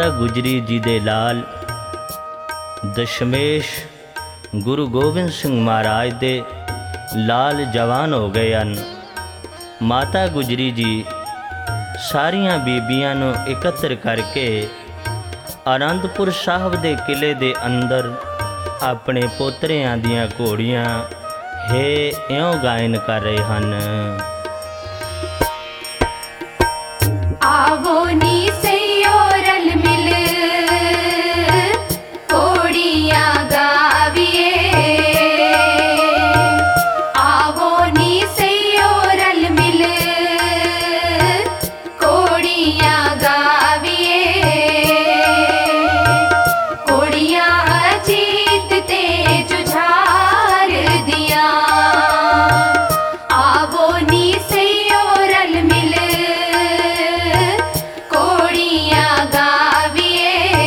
गुजरी जी दे लाल दशमेश गुरु गोबिंद सिंह महाराज दे लाल जवान हो गए हैं। माता गुजरी जी सारिया बीबियां नूं एकत्र करके आनंदपुर साहब दे किले दे अंदर अपने पोतरियां दियां घोड़ियां हे इयों गायन कर रहे हैं। आवो नी सैयो रल मिल घोड़ियां गाविए, आवो नी सैयो रल मिल घोड़ियां गाविए, घोड़ियां अजीत ते जुझार दिया, आवो नी सैयो रल मिल घोड़ियां गाविए।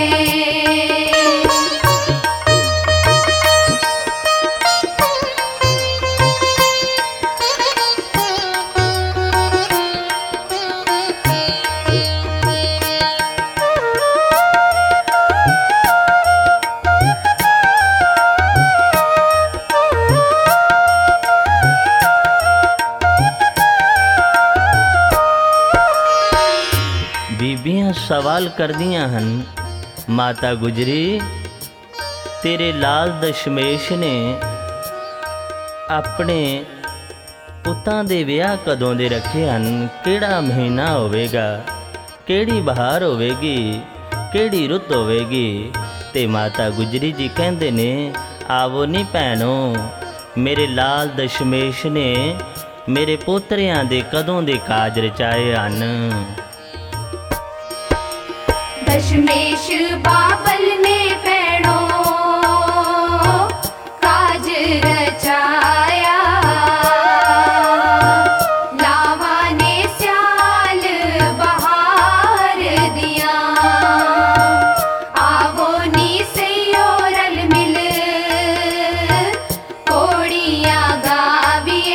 बीबियां सवाल कर दियां हन, माता गुजरी तेरे लाल दशमेश ने अपने पुत्तां दे विआह कदों दे रखे हन, केड़ा महीना होवेगा, केड़ी बहार होवेगी, केड़ी रुत होवेगी। ते माता गुजरी जी कहंदे ने आवो नी भैनो, मेरे लाल दशमेश ने मेरे पोतरियां दे कदों दे काज रचाए हन। दशमेश बाबल ने भैणो काज रचाया, लावा ने स्याल बहार दिया, आवो नी सैयो रल मिल घोड़ियां गाविए।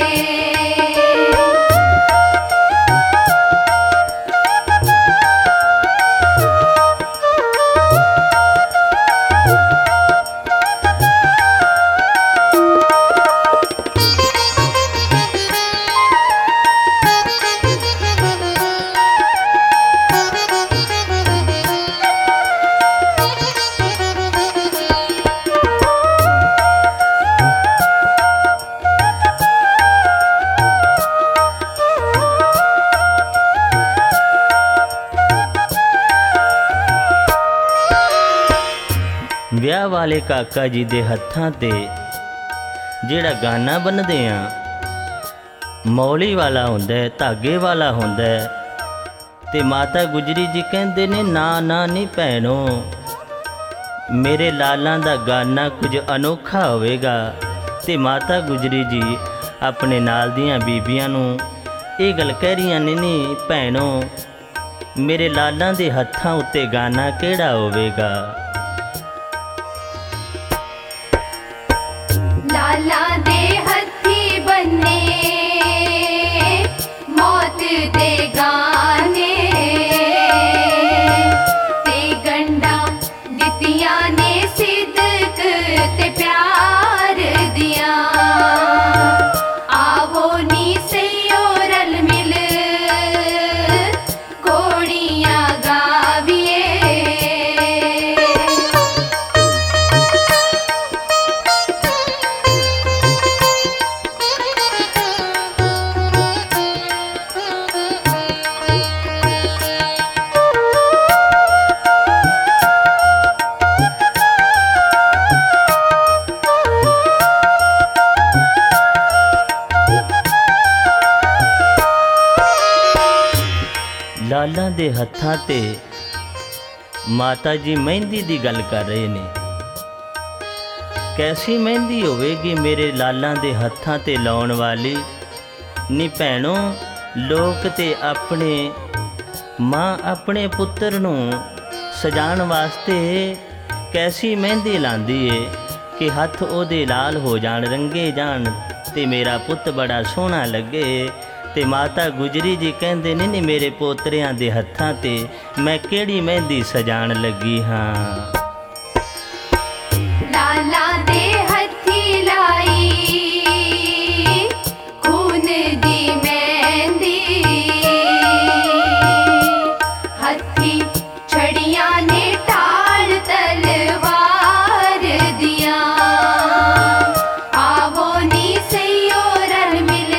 ਵਿਆਹ वाले काका जी दे हत्थां ते ਜਿਹੜਾ गाना बन्नदे आ मौली वाला हुंदा है, धागे वाला हुंदा है। ते माता गुजरी जी कहंदे ने ना ना नी भैनो, मेरे लालां दा गाना कुछ अनोखा होवेगा। ते माता गुजरी जी अपने नाल दियां बीबियां नूं ये गल कह रहीआं ने नी भैनो, मेरे लालां दे हत्थां उत्ते गाना केड़ा होवेगा। लाला दे हथी बन्ने मौत दे गाने, ते गंडा दितिया ने सिदक ते प्यार दिया, आवो नी सैयो रल मिल घोड़ियां गाविए। लालां दे हत्थां ते माता जी मेहंदी दी गल कर रहे ने। कैसी मेहंदी होवेगी मेरे लालां दे हत्थां ते लाउण वाली। नी भैणो, लोक ते अपने मां अपने पुत्तर नूं सजाण वास्ते कैसी मेहंदी लांदी है कि हत्थ ओहदे लाल हो जाण, रंगे जाण ते मेरा पुत्त बड़ा सोहना लगे। ਤੇ ਮਾਤਾ ਗੁਜਰੀ ਜੀ ਕਹਿੰਦੇ ਨੇ ਨੀ ਮੇਰੇ ਪੋਤਰਿਆਂ ਦੇ ਹੱਥਾਂ ਤੇ ਮੈਂ ਕਿਹੜੀ ਮਹਿੰਦੀ ਸਜਾਣ ਲੱਗੀ ਹਾਂ। ਲਾਲਾ ਦੇ ਹੱਥੀ ਲਾਈ ਖੂਨ ਦੀ ਮਹਿੰਦੀ, ਹੱਥੀ ਛੜੀਆਂ ਨੇ ਢਾਲ ਤਲਵਾਰ ਦੀਆਂ, ਆਵੋ ਨੀ ਸਈਓ ਰਲ ਮਿਲ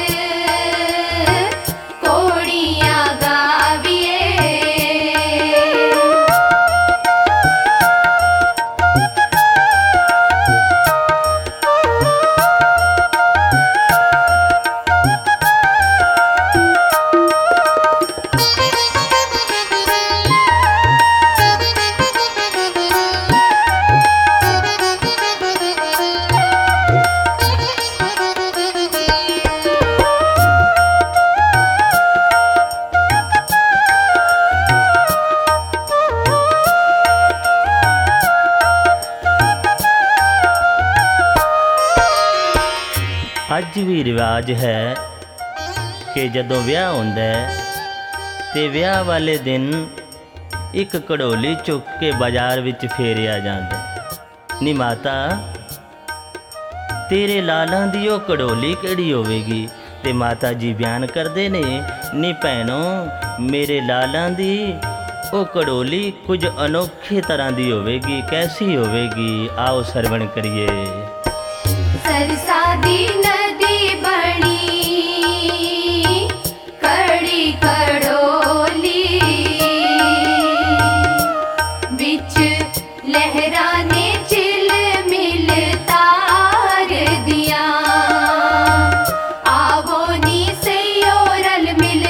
ਕੋੜੀਆਂ ਗਾਵੀਏ। ਅੱਜ ਵੀ ਰਿਵਾਜ ਹੈ ਕਿ ਜਦੋਂ ਵਿਆਹ ਹੁੰਦਾ ਹੈ ਤੇ ਵਿਆਹ ਵਾਲੇ ਦਿਨ ਇੱਕ ਘੜੋਲੀ ਚੁੱਕ ਕੇ ਬਾਜ਼ਾਰ ਵਿੱਚ ਫੇਰਿਆ ਜਾਂਦਾ। ਨੀ ਮਾਤਾ ਤੇਰੇ ਲਾਲਾਂ ਦੀ ਉਹ ਘੜੋਲੀ ਕਿਹੜੀ ਹੋਵੇਗੀ? ਤੇ ਮਾਤਾ ਜੀ ਬਿਆਨ ਕਰਦੇ ਨੇ ਨੀ ਭੈਣੋ ਮੇਰੇ ਲਾਲਾਂ ਦੀ ਉਹ ਘੜੋਲੀ ਕੁਝ ਅਨੋਖੇ ਤਰ੍ਹਾਂ ਦੀ ਹੋਵੇਗੀ। ਕੈਸੀ ਹੋਵੇਗੀ? ਆਓ ਸਰਵਣ ਕਰੀਏ। सरसा दी नदी बनी कड़ी कड़ोली, बिच लहरा ने चिल मिल तार दिया, आवो नी सईयो रल मिल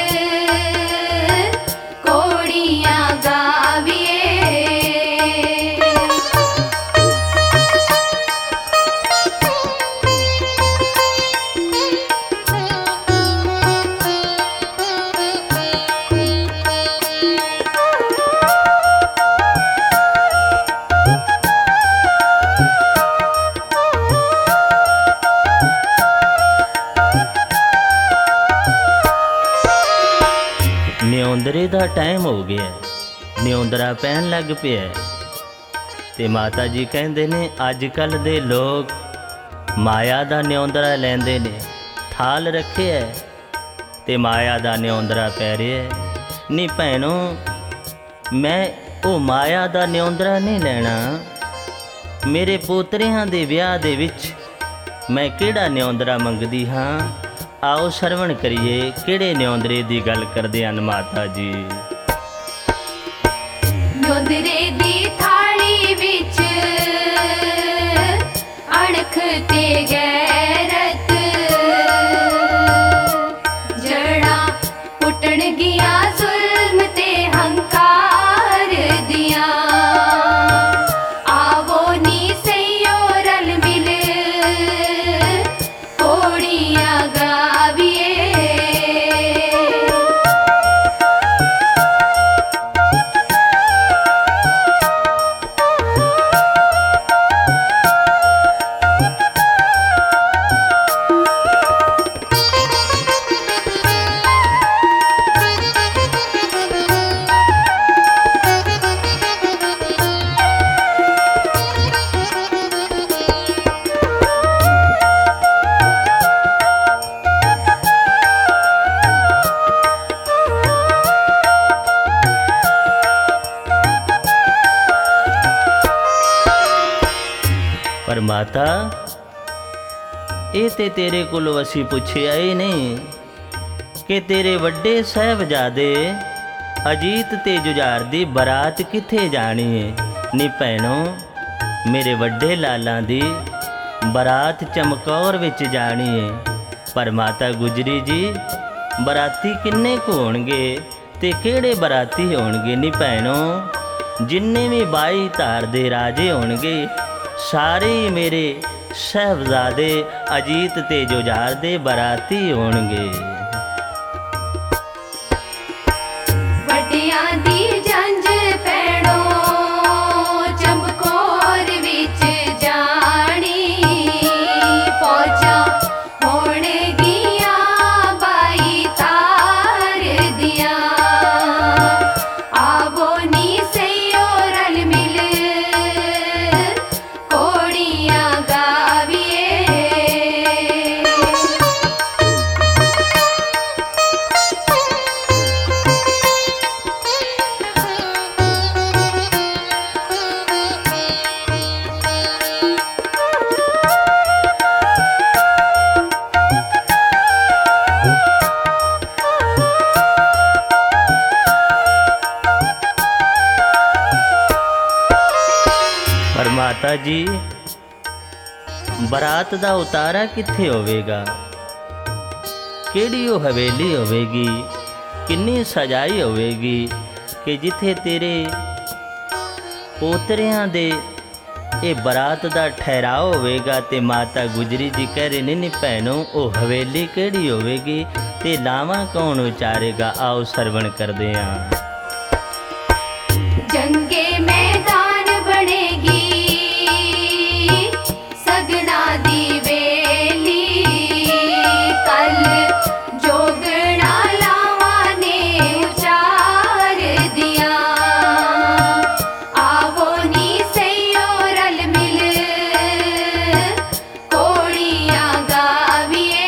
कोड़ियां गाविए। ਨਿਉਂਦਰੇ ਦਾ ਟਾਈਮ ਹੋ ਗਿਆ, ਨਿਉਂਦਰਾ ਪੈਣ ਲੱਗ ਪਿਆ ਤੇ ਮਾਤਾ ਜੀ ਕਹਿੰਦੇ ਨੇ ਅੱਜ ਕੱਲ੍ਹ ਦੇ ਲੋਕ ਮਾਇਆ ਦਾ ਨਿਉਂਦਰਾ ਲੈਂਦੇ ਨੇ, ਥਾਲ ਰੱਖਿਆ ਤੇ ਮਾਇਆ ਦਾ ਨਿਉਂਦਰਾ ਪੈ ਰਿਹਾ। ਨੀ ਭੈਣੋ ਮੈਂ ਉਹ ਮਾਇਆ ਦਾ ਨਿਉਂਦਰਾ ਨਹੀਂ ਲੈਣਾ, ਮੇਰੇ ਪੋਤਰਿਆਂ ਦੇ ਵਿਆਹ ਦੇ ਵਿੱਚ ਮੈਂ ਕਿਹੜਾ ਨਿਉਂਦਰਾ ਮੰਗਦੀ ਹਾਂ। ਆਓ ਸਰਵਣ ਕਰੀਏ ਕਿਹੜੇ ਨਿਉਂਦਰੇ ਦੀ ਗੱਲ ਕਰਦੇ ਹਨ ਮਾਤਾ ਜੀ। ਨਿਉਂਦਰੇ ਦੀ ਥਾਲੀ ਵਿੱਚ ਅਣਖ ਤੇ ਗੈਰਤ, ਜੜਾਂ ਪੁੱਟਣਗੀਆਂ ਜ਼ੁਲਮ ਤੇ ਹੰਕਾਰ ਦੀਆਂ, ਆਵੋ ਨੀ ਸਈਓ ਰਲ ਮਿਲ ਕੋੜੀਆਂ ਗਾਵੀਏ। ਪਰ ਮਾਤਾ ਇਹ ਤੇ ਤੇਰੇ ਕੋਲੋਂ ਅਸੀਂ ਪੁੱਛਿਆ ਹੀ ਨਹੀਂ ਕਿ ਤੇਰੇ ਵੱਡੇ ਸਾਹਿਬਜ਼ਾਦੇ ਅਜੀਤ ਤੇ ਜੁਝਾਰ ਦੀ ਬਰਾਤ ਕਿੱਥੇ ਜਾਣੀ ਏ। ਨੀ ਭੈਣੋ ਮੇਰੇ ਵੱਡੇ ਲਾਲਾਂ ਦੀ ਬਰਾਤ ਚਮਕੌਰ ਵਿੱਚ ਜਾਣੀ ਏ। ਪਰ ਮਾਤਾ ਗੁਜਰੀ ਜੀ ਬਰਾਤੀ ਕਿੰਨੇ ਕੁ ਹੋਣਗੇ ਤੇ ਕਿਹੜੇ ਬਰਾਤੀ ਹੋਣਗੇ? ਨੀ ਭੈਣੋ ਜਿੰਨੇ ਵੀ 22 ਧਾਰ ਦੇ ਰਾਜੇ ਹੋਣਗੇ ਸਾਰੇ ਹੀ ਮੇਰੇ ਸਾਹਿਬਜ਼ਾਦੇ ਅਜੀਤ ਤੇ ਜੁਝਾਰ ਦੇ ਬਰਾਤੀ ਹੋਣਗੇ। ਵੱਡਿਆਂ ਦੀ ਜੰਝ ਪੈਣੋ ਚਮਕੌਰ ਵਿੱਚ ਜਾਣੀ, ਫੌਜਾਂ ਹੋਣਗੀਆਂ 22 ਧਾਰ माता जी बरात दा उतारा कित्थे होवेगा, केड़ी ओ हवेली होवेगी, किन्नी सजाई होवेगी कि जिथे तेरे पोतरियां दे ये बरात दा ठहराव होवेगा। ते माता गुजरी जी कह रहे ने भैनों ओ हवेली केड़ी होवेगी ते लावां कौन उचारेगा। आओ सरवण करदे हां। जंगे मैदान बनेगी सगना दी वेली, कल जोगना लावा ने उचार दिया। आवो नी सैयो रल मिल कोड़ियां गाविए।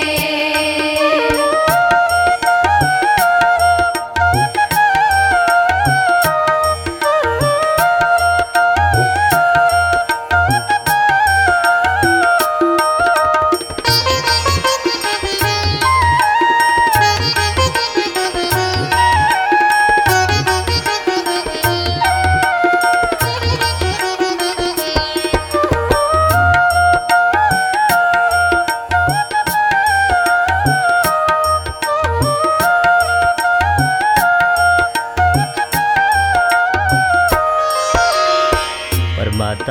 माता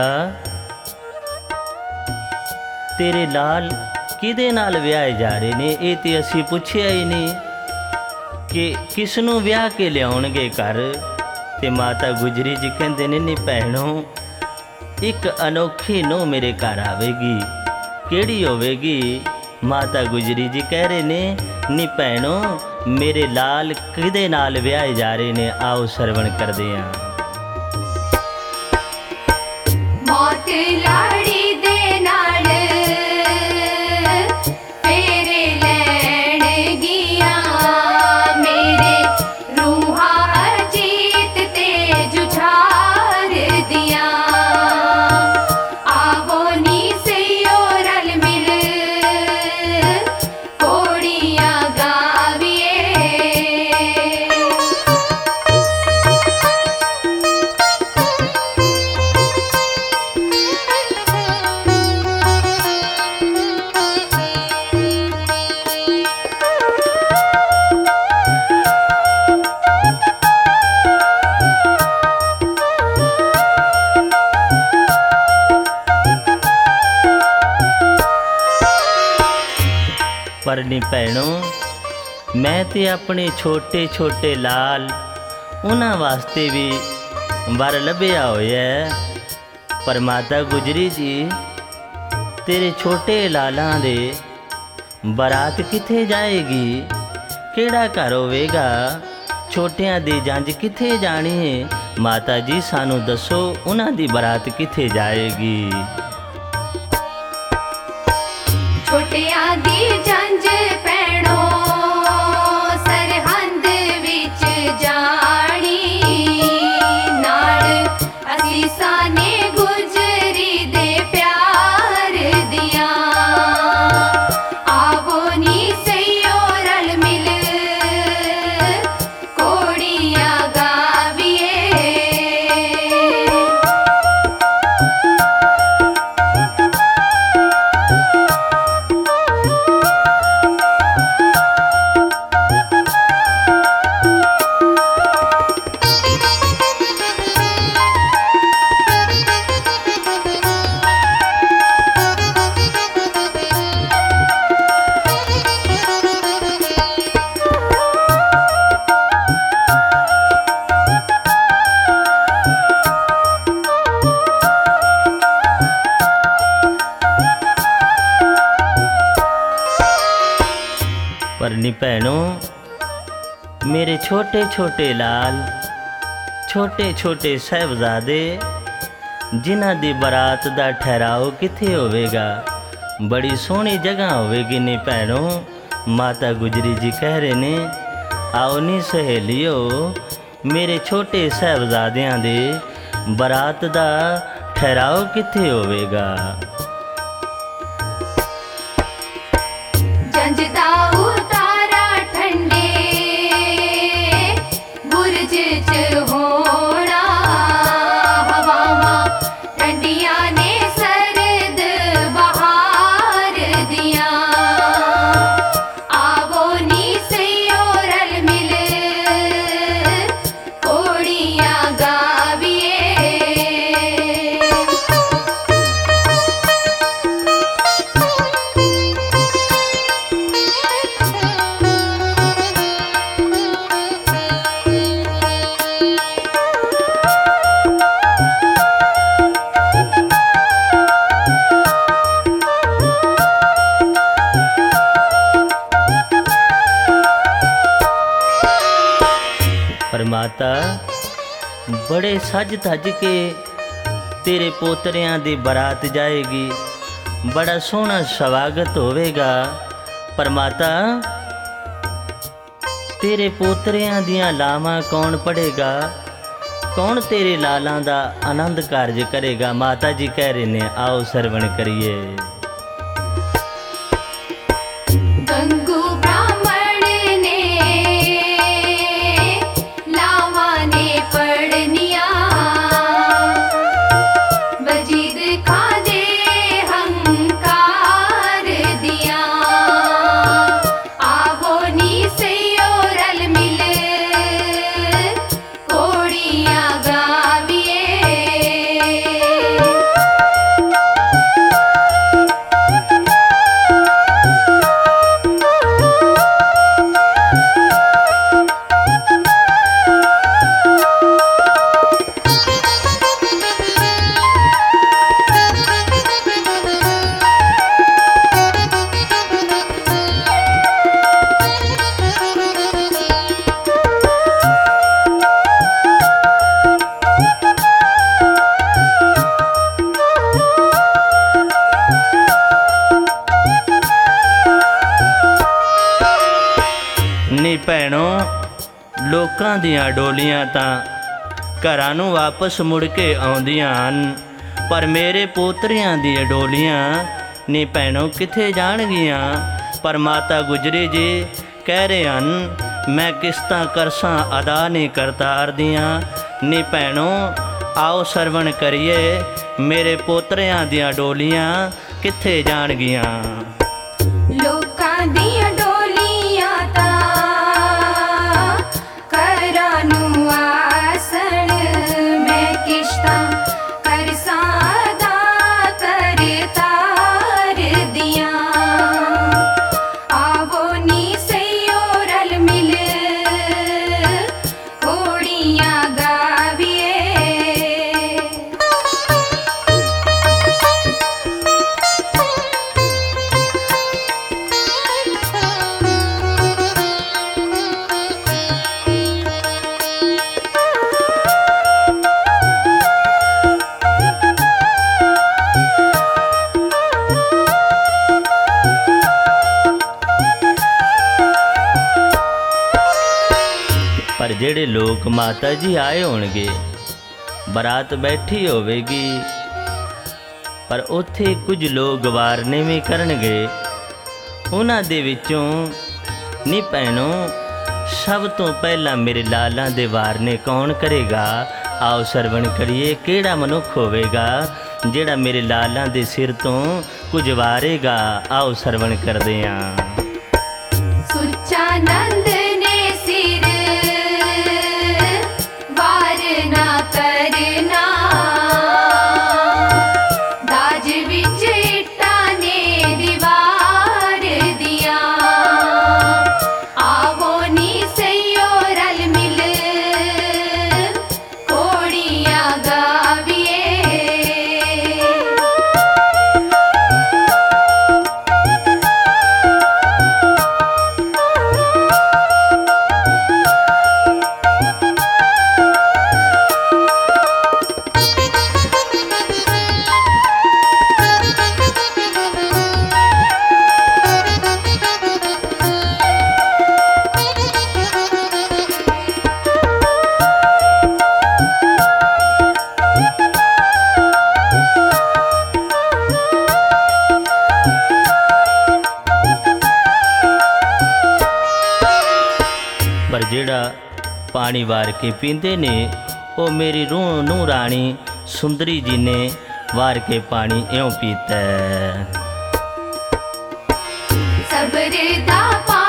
तेरे लाल किदे नाल विआहे जा रहे ने, ये ते असी पुछया ही नहीं कि किसनों विआह के लियाउणगे घर। ते माता गुजरी जी कहंदे ने भैणों एक अनोखी नूं मेरे घर आवेगी, केड़ी होवेगी। माता गुजरी जी कह रहे ने भैणों मेरे लाल किदे नाल विआहे जा रहे ने। आओ सरवण करदे हां। मौत लाड़ी दे नाल फेरे लैण गिया, मेरे रूहा अजीत ते जुझार दिया। आवो नी सैयो रल मिल कोड़ियां गाविए। पर नी भैनों मैं ते अपने छोटे छोटे लाल उन्हां वास्ते भी वर लभ्या होया है। पर माता गुजरी जी तेरे छोटे लालां दे बरात किथे जाएगी, केड़ा घर होवेगा, छोटियां दी जंज किथे जानी है। माता जी सानू दसो उन्हां दी बरात किथे जाएगी। छोटियां दी जंज पैणो सरहंद विच जानी, नाल असीसां ने गुजरी दे प्यार दिया। आवो नी सैयो रल मिल कोड़ियां गाविए। पर नी भैनों मेरे छोटे छोटे लाल छोटे छोटे साहिबजादे जिन्हां दी बरात दा ठहराव किथे होवेगा, बड़ी सोहनी जगह होवेगी नी भैनों। माता गुजरी जी कह रहे ने आओ नी सहेलियो मेरे छोटे साहिबजादियां दे बरात दा ठहराव किथे होवेगा। जंजदा उतारा ठंडे बुरज च होना, हवावां ठंडियां माता बड़े सज धज के तेरे पोतरियां दी बरात जाएगी, बड़ा सोहना स्वागत होवेगा। पर माता तेरे पोतरियां दियां लावां कौन पढ़ेगा, कौन तेरे लालां दा आनंद कारज करेगा। माता जी कह रहे ने आओ सरवण करिए। गंगू ब्राह्मण ने लावा ने पढ़निया, बजीद खा दे हंकार दिया। आवो नी सयो रल मिल घोड़ियां गाविए। ਨੀ ਭੈਣੋ ਲੋਕਾਂ ਦੀਆਂ ਡੋਲੀਆਂ ਤਾਂ ਘਰਾਂ ਨੂੰ ਵਾਪਸ ਮੁੜ ਕੇ ਆਉਂਦੀਆਂ ਹਨ, ਪਰ ਮੇਰੇ ਪੋਤਰਿਆਂ ਦੀਆਂ ਡੋਲੀਆਂ ਨੀ ਭੈਣੋ ਕਿੱਥੇ ਜਾਣਗੀਆਂ। ਪਰ ਮਾਤਾ ਗੁਜਰੀ ਜੀ ਕਹਿ ਰਹੇ ਹਨ ਮੈਂ ਕਿਸ਼ਤਾਂ ਕਰਸਾਂ ਅਦਾ ਨਹੀਂ ਕਰਤਾਰ ਦੀਆਂ। ਨੀ ਭੈਣੋ ਆਓ ਸਰਵਣ ਕਰੀਏ, ਮੇਰੇ ਪੋਤਰਿਆਂ ਦੀਆਂ ਡੋਲੀਆਂ ਕਿੱਥੇ ਜਾਣਗੀਆਂ। ਲੋਕਾਂ ਦੀਆਂ ਡੋਲੀਆਂ ਤਾਂ ਘਰਾਂ ਨੂੰ ਆਸਣ, ਮੈਂ ਕਿਸ਼ਤਾਂ ਕਰਸਾਂ ਅਦਾ ਕਰਤਾਰ ਦੀਆਂ। ਆਵੋ ਨੀ ਸਈਓ ਰਲ ਮਿਲ ਘੋੜੀਆਂ ਗਾਵੀਏ। ਪਰ ਜਿਹੜੇ ਲੋਕ ਮਾਤਾ ਜੀ ਆਏ ਹੋਣਗੇ, ਬਰਾਤ ਬੈਠੀ ਹੋਵੇਗੀ, ਪਰ ਉੱਥੇ ਕੁਝ ਲੋਕ ਗਵਾਰਨੇ ਵੀ ਕਰਨਗੇ। ਉਹਨਾਂ ਦੇ ਵਿੱਚੋਂ ਨੀ ਭੈਣੋ ਸਭ ਤੋਂ ਪਹਿਲਾਂ ਮੇਰੇ ਲਾਲਾਂ ਦੇ ਵਾਰਨੇ ਕੌਣ ਕਰੇਗਾ। ਆਓ ਸਰਵਣ ਕਰੀਏ, ਕਿਹੜਾ ਮਨੁੱਖ ਹੋਵੇਗਾ ਜਿਹੜਾ ਮੇਰੇ ਲਾਲਾਂ ਦੇ ਸਿਰ ਤੋਂ ਕੁਝ ਵਾਰੇਗਾ। ਆਓ ਸਰਵਣ ਕਰਦੇ ਹਾਂ। ਸੁੱਚਾ ਨੰਦ ਨੇ ਸਿਰ ਵਾਰ ਨਾ ਕਰਨਾ, ਦਾਜ ਵਿੱਚ ਇੱਟਾਂ ਨੇ ਦੀਵਾਰ ਦੀਆਂ। ਆਵੋ ਨੀ ਸਈਓ ਰਲ ਮਿਲ ਘੋੜੀਆਂ ਗਾਵੀਏ। ਪਰ ਜਿਹੜਾ ਪਾਣੀ ਵਾਰ ਕੇ ਪੀਂਦੇ ਨੇ ਉਹ ਮੇਰੀ ਰੂਹ ਨੂੰ ਰਾਣੀ ਸੁੰਦਰੀ ਜੀ ਨੇ ਵਾਰ ਕੇ ਪਾਣੀ ਇਉਂ ਪੀਤਾ। ਸਬਰ ਦਾ